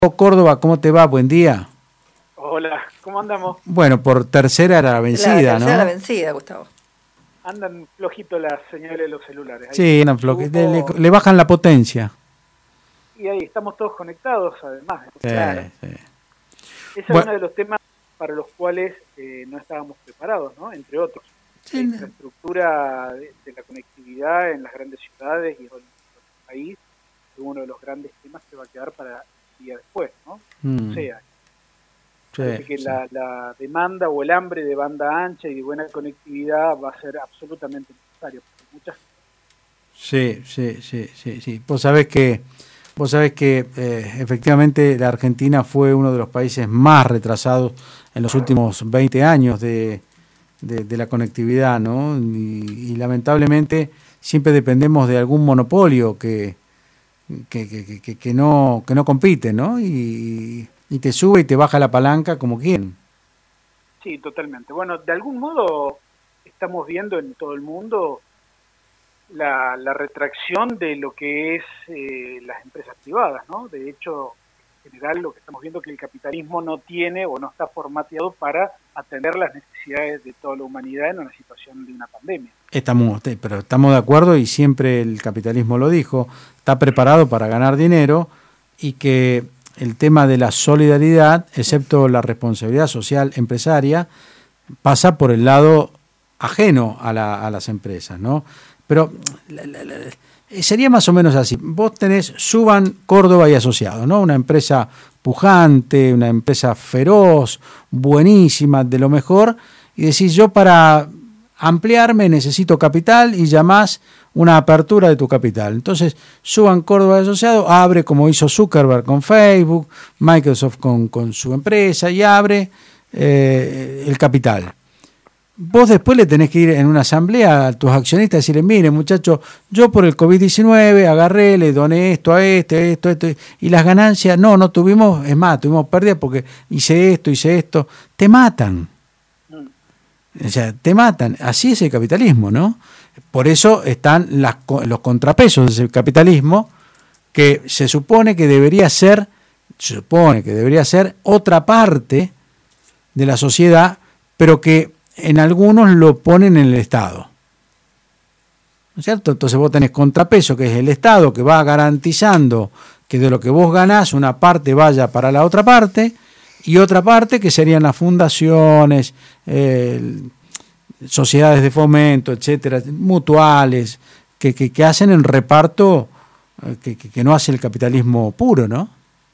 Córdoba, ¿cómo te va? Buen día. Hola, ¿cómo andamos? Bueno, por tercera era la vencida, Tercera la ¿no? vencida, Gustavo. Andan flojito las señales de los celulares. Ahí Sí, eran le bajan la potencia. y ahí estamos todos conectados, además. Sí, Claro. sí. Ese es Bueno, uno de los temas para los cuales no estábamos preparados, ¿no? Entre otros. La sí, infraestructura de la conectividad en las grandes ciudades y en el país es uno de los grandes temas que va a quedar para el día después, ¿no? O sea, parece que sí. la demanda o el hambre de banda ancha y de buena conectividad va a ser absolutamente necesario. Porque muchas Sí. Vos sabés que efectivamente la Argentina fue uno de los países más retrasados en los últimos 20 años de la conectividad, ¿no? Y lamentablemente siempre dependemos de algún monopolio que no compite, ¿no? Y te sube y te baja la palanca como quien. Sí, totalmente. Bueno, de algún modo estamos viendo en todo el mundo la retracción de lo que es las empresas privadas, ¿no? De hecho, en general lo que estamos viendo es que el capitalismo no tiene o no está formateado para atender las necesidades de toda la humanidad en una situación de una pandemia. Pero estamos de acuerdo y siempre el capitalismo lo dijo, está preparado para ganar dinero y que el tema de la solidaridad, excepto la responsabilidad social empresaria, pasa por el lado ajeno a las empresas, ¿no? Pero sería más o menos así. Vos tenés Suban, Córdoba y Asociados, ¿no? Una empresa pujante, una empresa feroz, buenísima, de lo mejor, y decís, yo para ampliarme necesito capital y llamás una apertura de tu capital. Entonces, Suban, Córdoba y Asociados abre como hizo Zuckerberg con Facebook, Microsoft con su empresa y abre el capital. Vos después le tenés que ir en una asamblea a tus accionistas y decirle, miren muchachos, yo por el COVID-19 agarré, le doné esto a esto, y las ganancias, no tuvimos, es más, tuvimos pérdidas porque hice esto, te matan. O sea, te matan. Así es el capitalismo, ¿no? Por eso están los contrapesos de ese capitalismo que se supone que debería ser otra parte de la sociedad, pero que en algunos lo ponen en el Estado. ¿No es cierto? Entonces vos tenés contrapeso, que es el Estado, que va garantizando que de lo que vos ganás una parte vaya para la otra parte, y otra parte que serían las fundaciones, sociedades de fomento, etcétera, mutuales, que hacen el reparto que no hace el capitalismo puro, ¿no?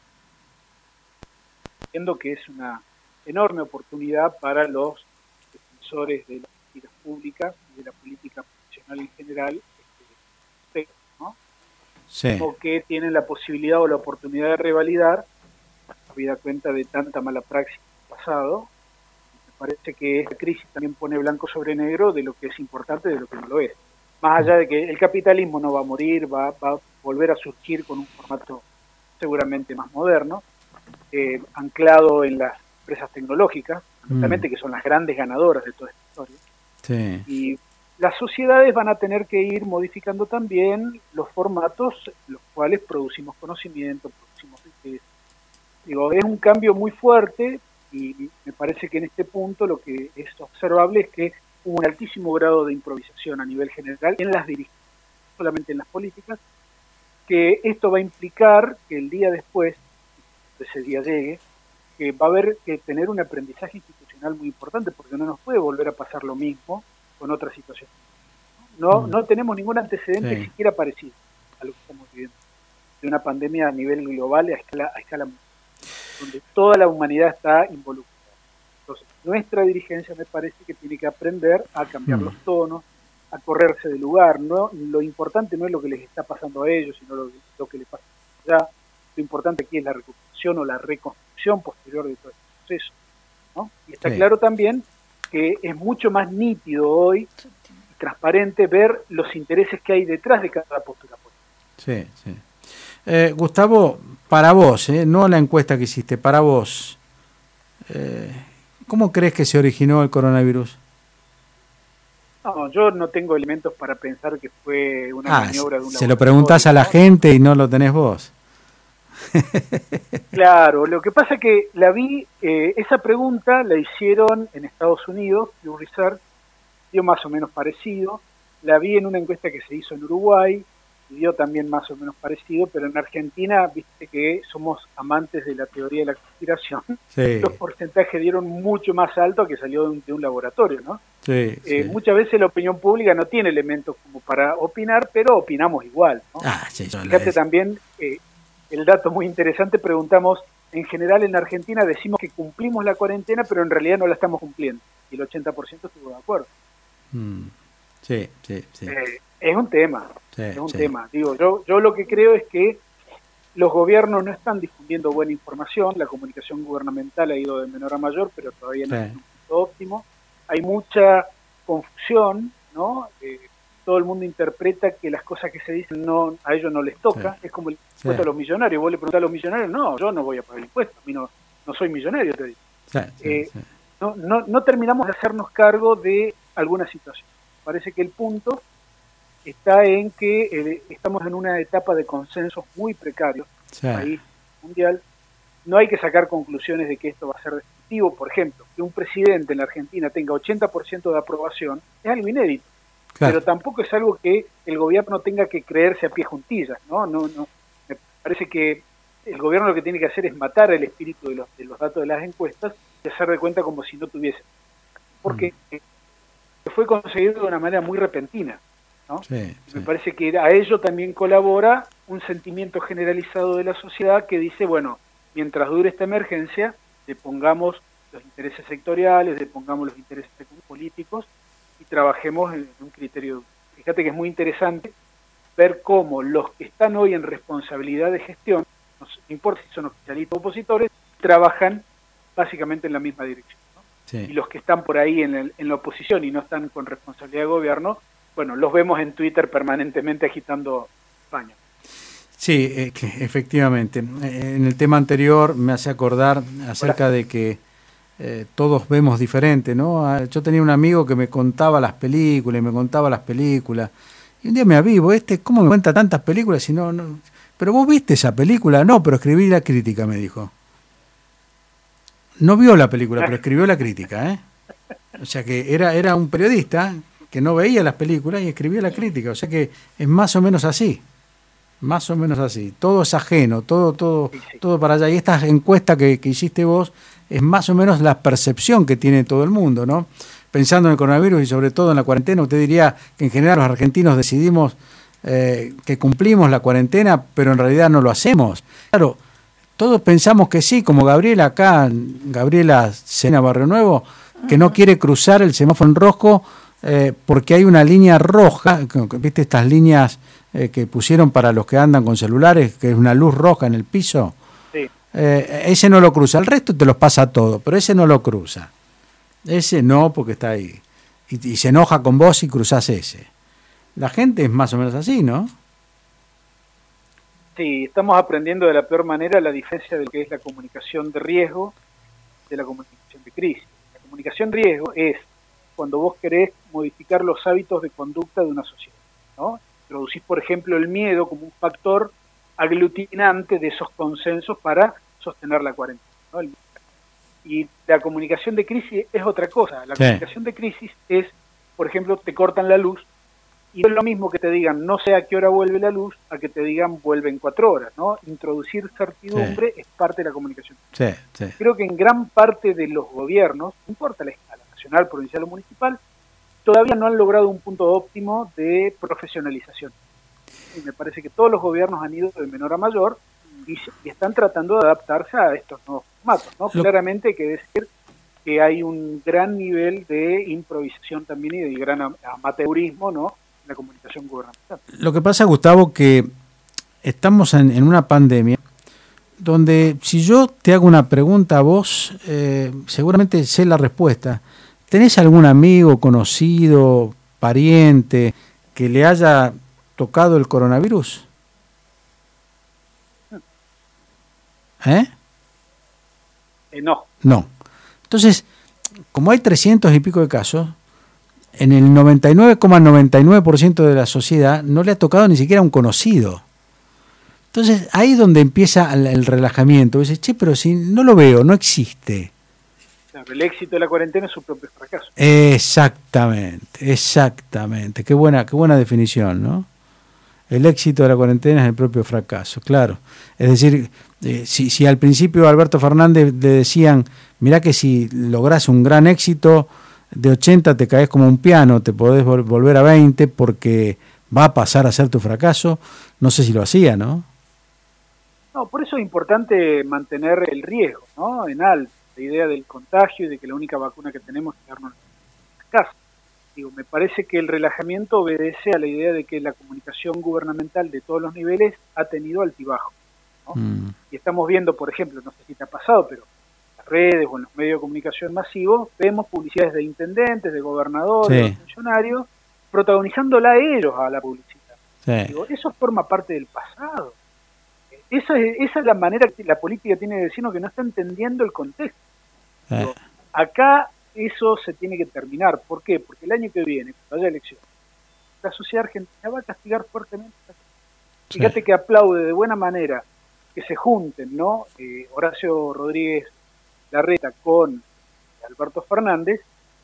Entiendo que es una enorme oportunidad para los defensores de las políticas públicas y de la política profesional en general, ¿no? Sí. O que tienen la posibilidad o la oportunidad de revalidar, habida cuenta de tanta mala praxis pasado. Me parece que esta crisis también pone blanco sobre negro de lo que es importante y de lo que no lo es. Más allá de que el capitalismo no va a morir, va a volver a surgir con un formato seguramente más moderno, anclado en las empresas tecnológicas, fundamentalmente, que son las grandes ganadoras de toda esta historia. Sí. Y las sociedades van a tener que ir modificando también los formatos en los cuales producimos conocimiento, producimos riqueza. Digo, es un cambio muy fuerte y me parece que en este punto lo que es observable es que hubo un altísimo grado de improvisación a nivel general en las dirigencias, no solamente en las políticas, que esto va a implicar que el día después, de ese día llegue, que va a haber que tener un aprendizaje institucional muy importante, porque no nos puede volver a pasar lo mismo con otras situaciones. No tenemos ningún antecedente siquiera parecido a lo que estamos viviendo, de una pandemia a nivel global, a escala mundial, donde toda la humanidad está involucrada. Entonces, nuestra dirigencia me parece que tiene que aprender a cambiar los tonos, a correrse del lugar. ¿No? Lo importante no es lo que les está pasando a ellos, sino lo que les pasa allá. Lo importante aquí es la recuperación o la reconstrucción posterior de todo este proceso, ¿no? Y está claro también que es mucho más nítido hoy, transparente, ver los intereses que hay detrás de cada postura política. Sí. Gustavo, para vos, no la encuesta que hiciste, para vos, ¿cómo crees que se originó el coronavirus? No, yo no tengo elementos para pensar que fue una maniobra de un laboratorio. Se lo preguntás a la gente y no lo tenés vos. Claro, lo que pasa que la vi, esa pregunta la hicieron en Estados Unidos, Pew Research, dio más o menos parecido, la vi en una encuesta que se hizo en Uruguay, y dio también más o menos parecido, pero en Argentina, viste que somos amantes de la teoría de la conspiración, Sí, los porcentajes dieron mucho más alto que salió de un laboratorio, ¿no? sí, sí. Muchas veces la opinión pública no tiene elementos como para opinar, pero opinamos igual, ¿no? Ah, sí, yo Fíjate también, el dato muy interesante, preguntamos, en general en Argentina decimos que cumplimos la cuarentena, pero en realidad no la estamos cumpliendo, y el 80% estuvo de acuerdo. Sí, sí, sí. Es un tema, Sí, es un sí. tema. Digo, yo lo que creo es que los gobiernos no están difundiendo buena información, la comunicación gubernamental ha ido de menor a mayor, pero todavía no es un punto óptimo. Hay mucha confusión, ¿no? Todo el mundo interpreta que las cosas que se dicen no a ellos no les toca, es como el impuesto a los millonarios. Vos le preguntás a los millonarios, no, yo no voy a pagar el impuesto, a mí no soy millonario, te digo. Sí. No terminamos de hacernos cargo de alguna situación. Parece que el punto está en que estamos en una etapa de consensos muy precarios, país mundial. No hay que sacar conclusiones de que esto va a ser definitivo. Por ejemplo, que un presidente en la Argentina tenga 80% de aprobación es algo inédito, pero tampoco es algo que el gobierno tenga que creerse a pie juntillas, ¿no? Me parece que el gobierno lo que tiene que hacer es matar el espíritu de los datos de las encuestas y hacer de cuenta como si no tuviese. Porque fue conseguido de una manera muy repentina, ¿no? Me parece que a ello también colabora un sentimiento generalizado de la sociedad que dice, bueno, mientras dure esta emergencia, le pongamos los intereses sectoriales, le pongamos los intereses políticos y trabajemos en un criterio. Fíjate que es muy interesante ver cómo los que están hoy en responsabilidad de gestión, no importa si son oficialistas o opositores, trabajan básicamente en la misma dirección, ¿no? Y los que están por ahí en la oposición y no están con responsabilidad de gobierno, bueno, los vemos en Twitter permanentemente agitando España. Sí, efectivamente. En el tema anterior me hace acordar acerca de que todos vemos diferente, ¿no? Yo tenía un amigo que me contaba las películas y me contaba las películas. Y un día me avivo, ¿cómo me cuenta tantas películas si no? Pero vos viste esa película, no, pero escribí la crítica, me dijo. No vio la película, pero escribió la crítica, ¿eh? O sea que era un periodista que no veía las películas y escribía la crítica. O sea que es más o menos así. Más o menos así. Todo es ajeno, todo para allá. Y esta encuesta que hiciste vos es más o menos la percepción que tiene todo el mundo, ¿no? Pensando en el coronavirus y sobre todo en la cuarentena, usted diría que en general los argentinos decidimos que cumplimos la cuarentena, pero en realidad no lo hacemos. Claro, todos pensamos que sí, como Gabriela Sena Barrio Nuevo, que no quiere cruzar el semáforo en rojo porque hay una línea roja, ¿viste estas líneas que pusieron para los que andan con celulares, que es una luz roja en el piso? Sí. Ese no lo cruza, el resto te los pasa todo, pero ese no lo cruza. Ese no, porque está ahí. Y se enoja con vos y cruzás ese. La gente es más o menos así, ¿no? Sí, estamos aprendiendo de la peor manera la diferencia de lo que es la comunicación de riesgo de la comunicación de crisis. La comunicación de riesgo es cuando vos querés modificar los hábitos de conducta de una sociedad, ¿no? Introducís, por ejemplo, el miedo como un factor aglutinante de esos consensos para sostener la cuarentena, ¿no? Y la comunicación de crisis es otra cosa. La comunicación de crisis es, por ejemplo, te cortan la luz y no es lo mismo que te digan no sé a qué hora vuelve la luz a que te digan vuelve en 4 horas, ¿no? Introducir certidumbre es parte de la comunicación. Creo que en gran parte de los gobiernos, no importa la escala, nacional, provincial o municipal, todavía no han logrado un punto óptimo de profesionalización. Y me parece que todos los gobiernos han ido de menor a mayor y están tratando de adaptarse a estos nuevos formatos, ¿no? Claramente hay que decir que hay un gran nivel de improvisación también y de gran amateurismo, ¿no?, en la comunicación gubernamental. Lo que pasa, Gustavo, que estamos en una pandemia donde si yo te hago una pregunta a vos, seguramente sé la respuesta. ¿Tenés algún amigo, conocido, pariente que le haya tocado el coronavirus? No. No. Entonces, como hay 300 y pico de casos, en el 99,99% de la sociedad no le ha tocado ni siquiera a un conocido. Entonces, ahí es donde empieza el relajamiento. Dices, che, pero si no lo veo, no existe. Claro, el éxito de la cuarentena es su propio fracaso. Exactamente, exactamente. Qué buena definición, ¿no? El éxito de la cuarentena es el propio fracaso, claro. Es decir, si al principio a Alberto Fernández le decían, mirá que si lográs un gran éxito, de 80 te caes como un piano, te podés volver a 20 porque va a pasar a ser tu fracaso, no sé si lo hacía, ¿no? No, por eso es importante mantener el riesgo, ¿no? En alto, la idea del contagio y de que la única vacuna que tenemos es quedarnos en casa. Digo, me parece que el relajamiento obedece a la idea de que la comunicación gubernamental de todos los niveles ha tenido altibajos, ¿no? Y estamos viendo, por ejemplo, no sé si te ha pasado, pero en las redes o en los medios de comunicación masivos, vemos publicidades de intendentes, de gobernadores, Sí. de funcionarios, protagonizándola ellos a la publicidad. Sí. Digo, eso forma parte del pasado. Esa es la manera que la política tiene de decirnos que no está entendiendo el contexto. Digo, acá eso se tiene que terminar. ¿Por qué? Porque el año que viene, cuando haya elecciones, la sociedad argentina va a castigar fuertemente. Fíjate que aplaude de buena manera que se junten, ¿no? Horacio Rodríguez Larreta con Alberto Fernández,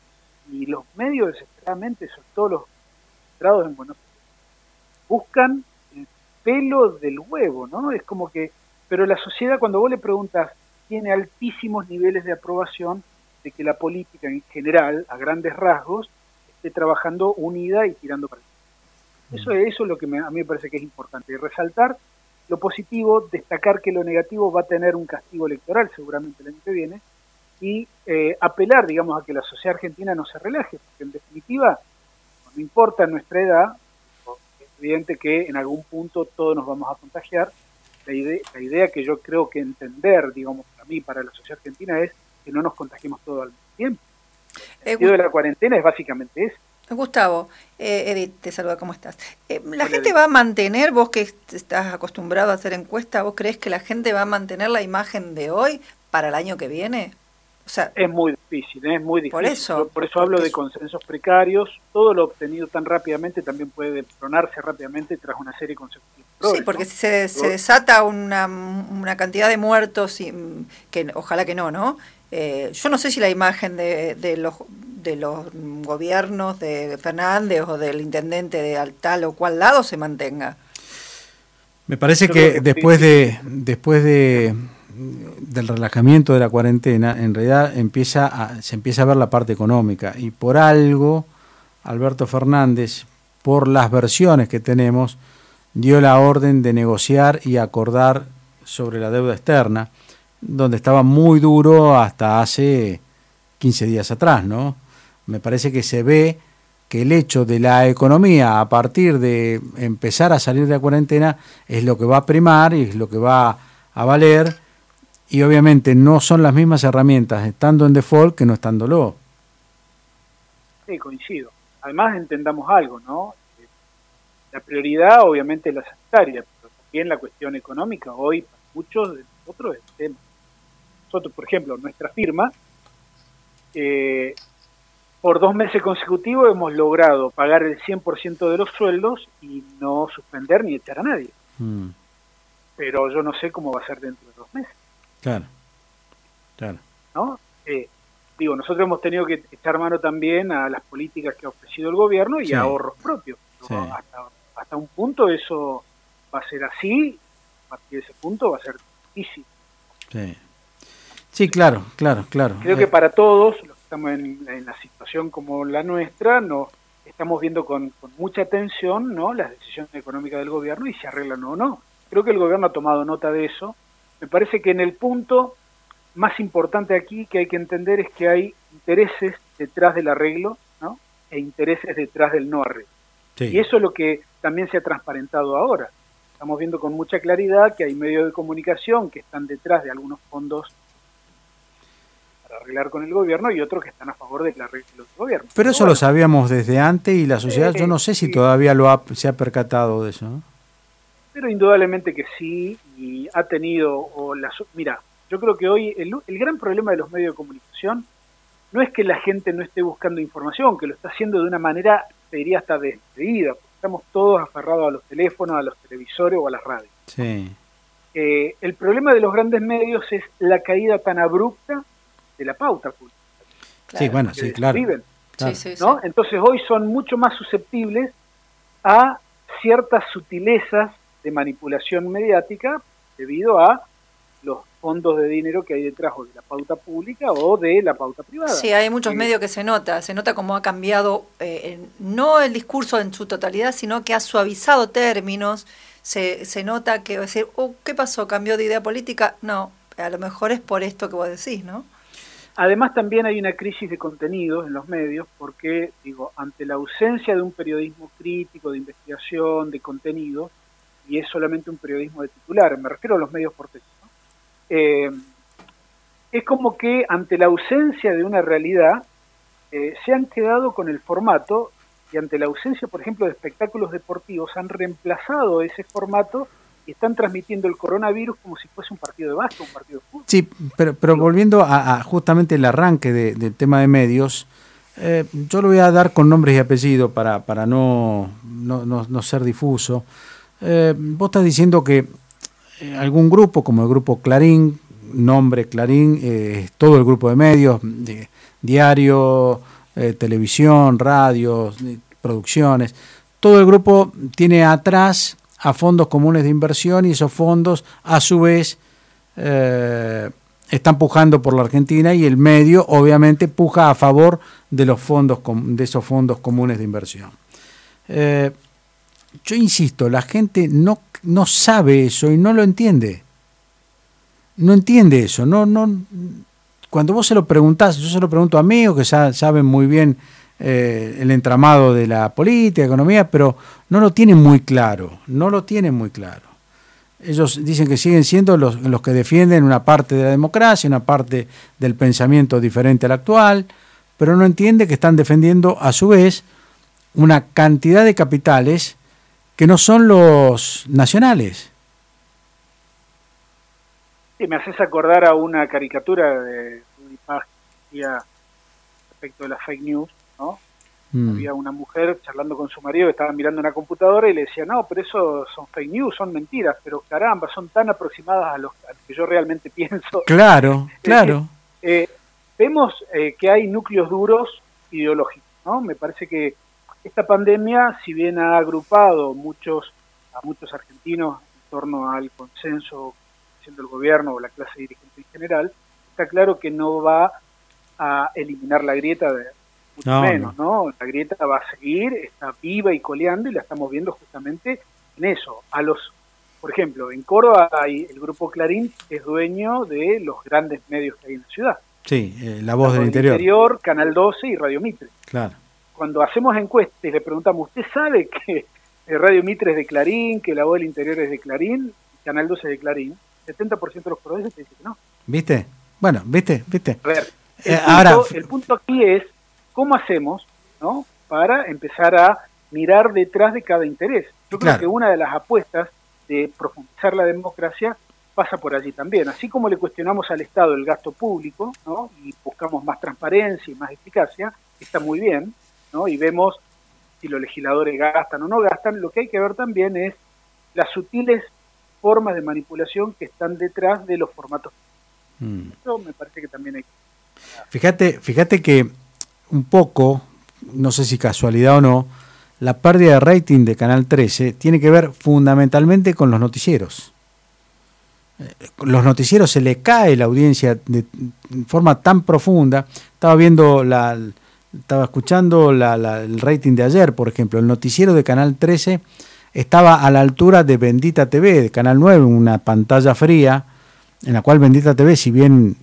y los medios desesperadamente, sobre todo los centrados en Buenos Aires, buscan el pelo del huevo, ¿no? Es como que, pero la sociedad, cuando vos le preguntas, tiene altísimos niveles de aprobación de que la política en general, a grandes rasgos, esté trabajando unida y tirando para adelante. Eso es lo que a mí me parece que es importante. Y resaltar lo positivo, destacar que lo negativo va a tener un castigo electoral seguramente el año que viene, y apelar, digamos, a que la sociedad argentina no se relaje, porque en definitiva, no importa nuestra edad, es evidente que en algún punto todos nos vamos a contagiar. La idea que yo creo que entender, digamos, para mí, para la sociedad argentina, es que no nos contagiemos todos al mismo tiempo. El sentido de la cuarentena es básicamente eso. Gustavo, Edith, te saluda, ¿cómo estás? ¿La gente va a mantener, vos que estás acostumbrado a hacer encuestas, vos crees que la gente va a mantener la imagen de hoy para el año que viene? O sea, es muy difícil, es muy difícil. Por eso hablo de consensos precarios. Todo lo obtenido tan rápidamente también puede destronarse rápidamente tras una serie consecutiva. Sí, porque si se desata una cantidad de muertos, que ojalá que no. Yo no sé si la imagen de los gobiernos de Fernández o del intendente de tal o cual lado se mantenga. Me parece que después del relajamiento de la cuarentena, en realidad se empieza a ver la parte económica, y por algo Alberto Fernández, por las versiones que tenemos, dio la orden de negociar y acordar sobre la deuda externa, donde estaba muy duro hasta hace 15 días atrás, ¿no? Me parece que se ve que el hecho de la economía a partir de empezar a salir de la cuarentena es lo que va a primar y es lo que va a valer, y obviamente no son las mismas herramientas estando en default que no estándolo. Sí, coincido. Además entendamos algo, ¿no? La prioridad obviamente es la sanitaria, pero también la cuestión económica hoy para muchos de nosotros es el tema. Nosotros, por ejemplo, nuestra firma, por 2 meses consecutivos hemos logrado pagar el 100% de los sueldos y no suspender ni echar a nadie. Pero yo no sé cómo va a ser dentro de 2 meses. Claro. ¿No? Digo, nosotros hemos tenido que echar mano también a las políticas que ha ofrecido el gobierno y a ahorros propios. Sí. Hasta un punto eso va a ser así, a partir de ese punto va a ser difícil. Sí, claro. Creo que para todos los que estamos en la situación como la nuestra, nos estamos viendo con mucha atención, ¿no?, las decisiones económicas del gobierno y si arreglan o no. Creo que el gobierno ha tomado nota de eso. Me parece que en el punto más importante aquí que hay que entender es que hay intereses detrás del arreglo, ¿no?, e intereses detrás del no arreglo. Sí. Y eso es lo que también se ha transparentado ahora. Estamos viendo con mucha claridad que hay medios de comunicación que están detrás de algunos fondos para arreglar con el gobierno y otros que están a favor del arreglo del gobierno. Pero eso lo sabíamos desde antes y la sociedad, yo no sé si todavía se ha percatado de eso, ¿no? Pero indudablemente que sí, y ha tenido... Mira, yo creo que hoy el gran problema de los medios de comunicación no es que la gente no esté buscando información, que lo está haciendo de una manera, te diría, hasta desmedida, porque estamos todos aferrados a los teléfonos, a los televisores o a las radios. Sí. El problema de los grandes medios es la caída tan abrupta de la pauta pública. Claro. Sí, bueno, sí, claro. Claro. ¿No? Entonces hoy son mucho más susceptibles a ciertas sutilezas de manipulación mediática debido a los fondos de dinero que hay detrás o de la pauta pública o de la pauta privada. Sí, hay muchos medios que se nota cómo ha cambiado, no el discurso en su totalidad, sino que ha suavizado términos, se nota que, decir, ¿qué pasó? ¿Cambió de idea política? No, a lo mejor es por esto que vos decís, ¿no? Además también hay una crisis de contenidos en los medios porque, ante la ausencia de un periodismo crítico, de investigación, de contenido, y es solamente un periodismo de titular, me refiero a los medios porteños, ¿no? Es como que ante la ausencia de una realidad se han quedado con el formato y ante la ausencia, por ejemplo, de espectáculos deportivos han reemplazado ese formato y están transmitiendo el coronavirus como si fuese un partido de básquet, un partido de fútbol. Sí, pero volviendo a justamente el arranque del tema de medios, yo lo voy a dar con nombres y apellidos para no ser difuso. Vos estás diciendo que algún grupo, como el grupo Clarín, nombre Clarín, todo el grupo de medios, diario, televisión, radio, producciones, todo el grupo tiene atrás a fondos comunes de inversión y esos fondos a su vez están pujando por la Argentina y el medio obviamente puja a favor de los fondos de esos fondos comunes de inversión. Yo insisto, la gente no sabe eso y no lo entiende. No entiende eso. Cuando vos se lo preguntás, yo se lo pregunto a amigos que saben muy bien el entramado de la política, economía, pero no lo tienen muy claro. Ellos dicen que siguen siendo los que defienden una parte de la democracia, una parte del pensamiento diferente al actual, pero no entiende que están defendiendo a su vez una cantidad de capitales que no son los nacionales. Sí, me haces acordar a una caricatura de Rudy Paz que decía respecto de las fake news, ¿no? Había una mujer charlando con su marido que estaba mirando una computadora y le decía, no, pero eso son fake news, son mentiras, pero caramba, son tan aproximadas a lo que yo realmente pienso. Claro. Vemos que hay núcleos duros ideológicos, ¿no? Me parece que esta pandemia, si bien ha agrupado a muchos argentinos en torno al consenso siendo el gobierno o la clase dirigente en general, está claro que no va a eliminar la grieta mucho menos, ¿no? La grieta va a seguir, está viva y coleando y la estamos viendo justamente en eso. Por ejemplo, en Córdoba hay el grupo Clarín que es dueño de los grandes medios que hay en la ciudad. Sí, La Voz del Interior, Canal 12 y Radio Mitre. Claro. Cuando hacemos encuestas y le preguntamos, ¿usted sabe que Radio Mitre es de Clarín, que La Voz del Interior es de Clarín, y Canal 12 es de Clarín? 70% de los cordobeses te dicen que no. ¿Viste? Bueno, ¿viste? A ver, el punto aquí es cómo hacemos, ¿no?, para empezar a mirar detrás de cada interés. Yo creo que una de las apuestas de profundizar la democracia pasa por allí también. Así como le cuestionamos al Estado el gasto público, ¿no?, y buscamos más transparencia y más eficacia, está muy bien, ¿no?, y vemos si los legisladores gastan o no gastan. Lo que hay que ver también es las sutiles formas de manipulación que están detrás de los formatos. Eso me parece que también hay que... Fíjate que un poco, no sé si casualidad o no, la pérdida de rating de Canal 13 tiene que ver fundamentalmente con los noticieros. Los noticieros se le cae la audiencia de forma tan profunda. Estaba escuchando el rating de ayer, por ejemplo, el noticiero de Canal 13 estaba a la altura de Bendita TV, de Canal 9, una pantalla fría, en la cual Bendita TV, si bien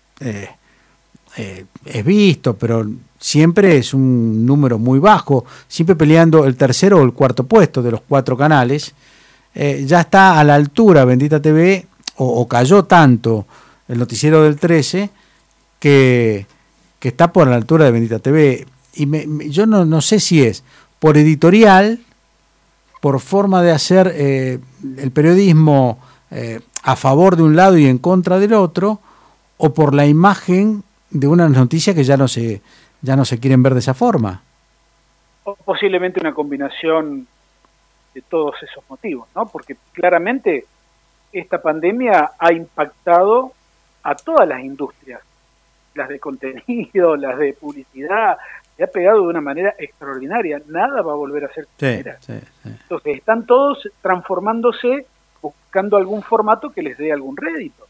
es visto, pero siempre es un número muy bajo, siempre peleando el tercero o el cuarto puesto de los 4 canales, ya está a la altura Bendita TV, o cayó tanto el noticiero del 13, que está por la altura de Bendita TV. Y yo no sé si es por editorial, por forma de hacer el periodismo a favor de un lado y en contra del otro, o por la imagen de una noticia que ya no se quieren ver de esa forma. O posiblemente una combinación de todos esos motivos, ¿no? Porque claramente esta pandemia ha impactado a todas las industrias, las de contenido, las de publicidad, se ha pegado de una manera extraordinaria. Nada va a volver a ser como era. Entonces están todos transformándose, buscando algún formato que les dé algún rédito.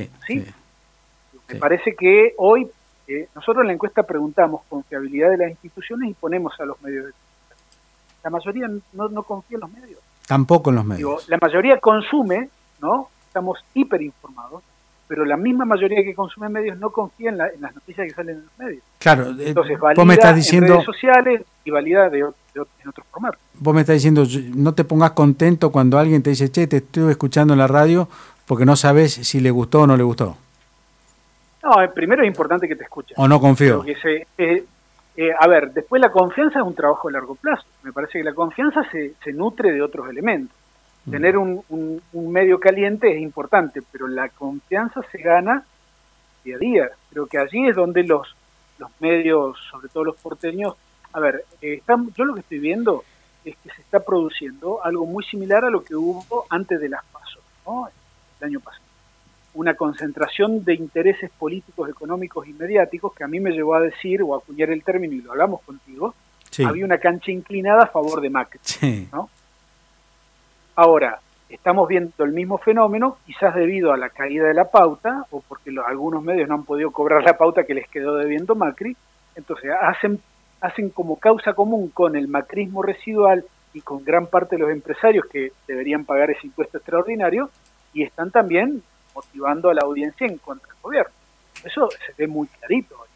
Me parece que hoy nosotros en la encuesta preguntamos confiabilidad de las instituciones y ponemos a los medios de comunicación. La mayoría no confía en los medios. Tampoco en los medios. La mayoría consume, ¿no? Estamos hiperinformados, pero la misma mayoría que consume medios no confía en las noticias que salen en los medios. Claro, entonces valida vos me estás diciendo, en redes sociales y valida en otros formatos. Vos me estás diciendo, no te pongas contento cuando alguien te dice, che, te estuve escuchando en la radio, porque no sabes si le gustó o no le gustó. No, primero es importante que te escuchen. O no confío. A ver, después la confianza es un trabajo a largo plazo. Me parece que la confianza se nutre de otros elementos. Tener un medio caliente es importante, pero la confianza se gana día a día. Creo que allí es donde los medios, sobre todo los porteños, a ver, yo lo que estoy viendo es que se está produciendo algo muy similar a lo que hubo antes de las PASO, ¿no? El año pasado. Una concentración de intereses políticos, económicos y mediáticos que a mí me llevó a decir, o a acuñar el término, y lo hablamos contigo, había una cancha inclinada a favor de Macri, ¿no? Ahora, estamos viendo el mismo fenómeno, quizás debido a la caída de la pauta, o porque algunos medios no han podido cobrar la pauta que les quedó debiendo Macri, entonces hacen como causa común con el macrismo residual y con gran parte de los empresarios que deberían pagar ese impuesto extraordinario, y están también motivando a la audiencia en contra del gobierno. Eso se ve muy clarito hoy.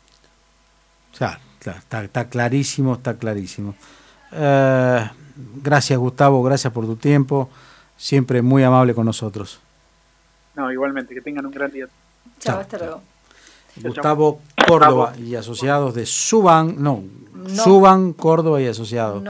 Está clarísimo, está clarísimo. Gracias, Gustavo, gracias por tu tiempo, siempre muy amable con nosotros. No, igualmente, que tengan un gran día. Chao, hasta luego. Gustavo Córdoba y asociados de Suban Córdoba y asociados.